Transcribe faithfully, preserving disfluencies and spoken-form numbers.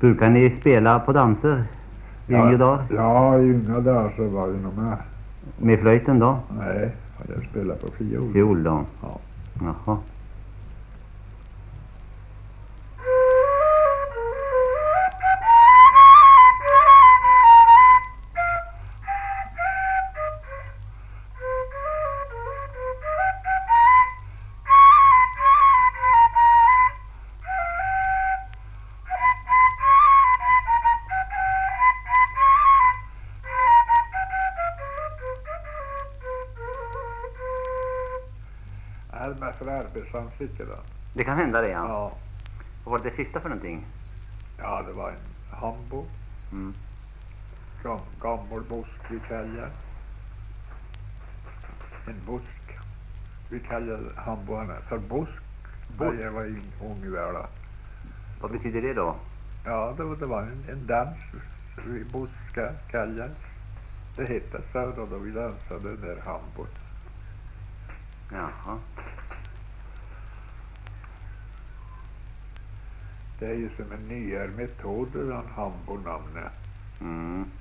Brukar ni spela på danser i yngre dagar? Ja, i yngre dagar så var vi nog med. Med flöjten då? Nej, jag spelade på fiol. Fiol då? Ja. Jaha. Alma Frärbergsson sitter då. Det kan hända det, ja. Ja. Vad var det sista för någonting? Ja, det var en hambo. Mm. Gam, gammal busk vi kallar. En busk. Vi kallar hamboarna för busk. Busk? När jag var in, ung i världen. Vad betyder det då? Ja, det, det var en, en dans. Vi buskar kallar. Det hette så då, då vi dansade den där hambot. Jaha. Det är ju som en nyare metod, den hambonamnet. Mm.